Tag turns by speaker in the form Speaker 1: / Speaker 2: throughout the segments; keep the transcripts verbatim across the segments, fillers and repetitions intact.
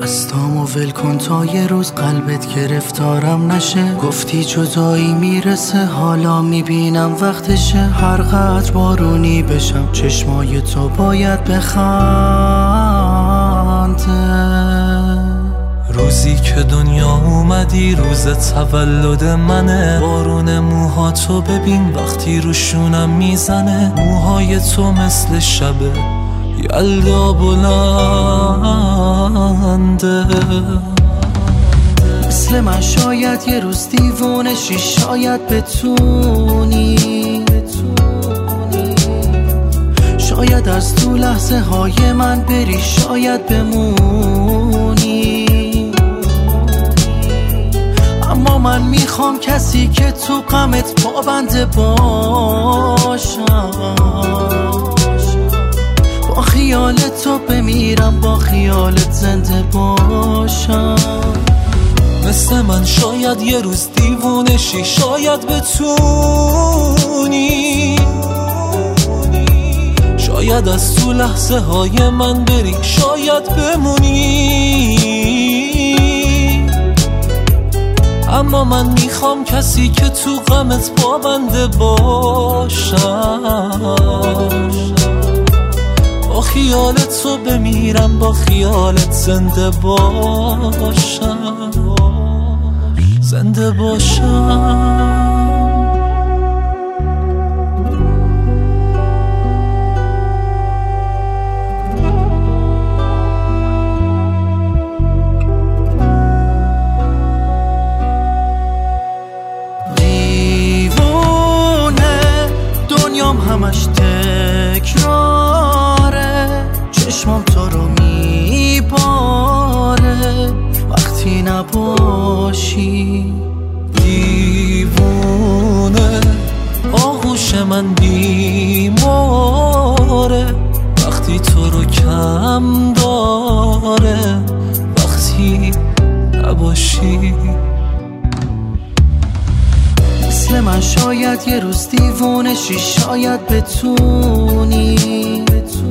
Speaker 1: دستامو ول کن تا یه روز قلبت گرفتارم نشه. گفتی جدایی میرسه، حالا میبینم وقتشه. هر قدر بارونی بشم چشمای تو باید بخنده.
Speaker 2: روزی که دنیا اومدی روز تولد منه. بارون موهاتو ببین وقتی روشونم میزنه. موهای تو مثل شبه یلدا بلنده.
Speaker 1: مثل من شاید یه روز دیوونشی، شاید بتونی شاید از تو لحظه های من بری، شاید بمونی. اما من میخوام کسی که تو غمت پابنده باشم. با خیال تو بمیرم، با خیالت زنده باشم.
Speaker 2: مثل من شاید یه روز دیوونشی، شاید بتونی شاید از تو لحظه های من بری، شاید بمونی. اما من میخوام کسی که تو غمت پابنده باشم. با خیالت تو بمیرم، با خیالت زنده باشم، زنده باشم.
Speaker 1: همش تکراره، چشمام تو رو میباره وقتی نباشی.
Speaker 2: دیوونه آغوش من بیماره وقتی تو رو کم داره، وقتی نباشی.
Speaker 1: مثل من شاید یه روز دیوونشی، شاید بتونی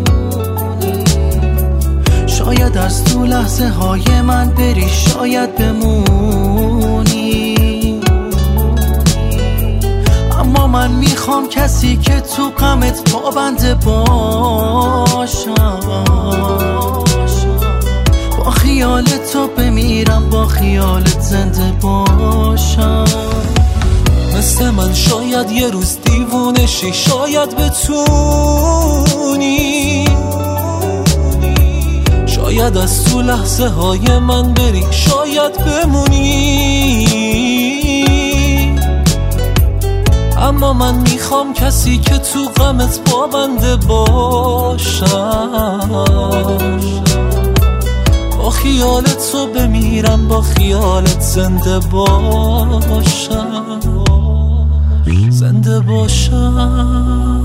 Speaker 1: شاید از تو لحظه های من بری، شاید بمونی. اما من میخوام کسی که تو غمت پابنده باشم. با خیال تو بمیرم، با خیالت زنده باشم.
Speaker 2: مثل من شاید یه روز دیوونشی، شاید بتونی شاید از تو لحظه های من بری، شاید بمونی. اما من میخوام کسی که تو غمت پابنده باشم. با خیالت تو بمیرم، با خیالت زنده باشم، زنده باشم.